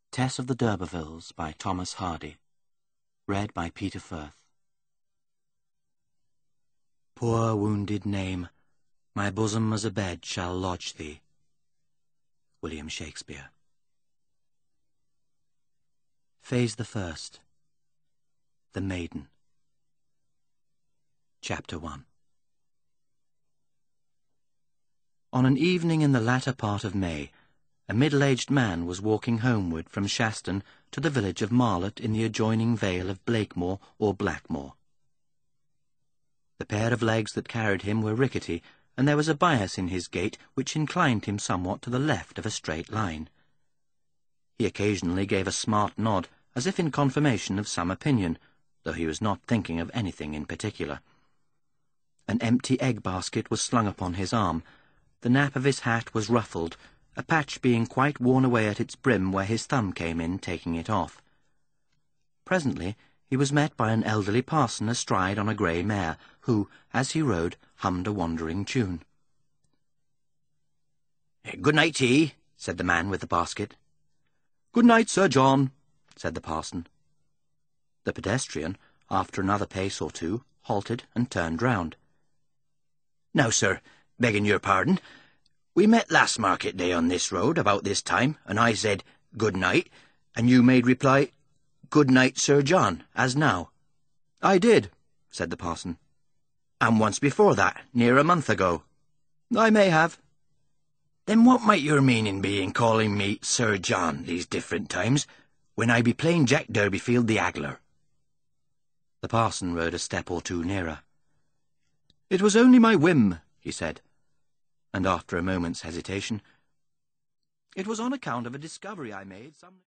Tess of the D'Urbervilles by Thomas Hardy. Read by Peter Firth. Poor wounded name, my bosom as a bed shall lodge thee. William Shakespeare. Phase the First. The Maiden. Chapter 1. On an evening in the latter part of May, a middle-aged man was walking homeward from Shaston to the village of Marlott in the adjoining vale of Blakemore or Blackmore. The pair of legs that carried him were rickety, and there was a bias in his gait which inclined him somewhat to the left of a straight line. He occasionally gave a smart nod, as if in confirmation of some opinion, though he was not thinking of anything in particular. An empty egg-basket was slung upon his arm. The nap of his hat was ruffled, a patch being quite worn away at its brim where his thumb came in, taking it off. Presently he was met by an elderly parson astride on a grey mare, who, as he rode, hummed a wandering tune. "Good night to ye," said the man with the basket. "Good night, Sir John," said the parson. The pedestrian, after another pace or two, halted and turned round. "Now, sir, begging your pardon, we met last market day on this road about this time, and I said, 'Good night,' and you made reply, 'Good night, Sir John,' as now." "I did," said the parson. "And once before that, near a month ago." "I may have." "Then what might your meaning be in calling me Sir John these different times, when I be plain Jack Durbeyfield the Haggler?" The parson rode a step or two nearer. "It was only my whim," he said, and after a moment's hesitation, "It was on account of a discovery I made some..."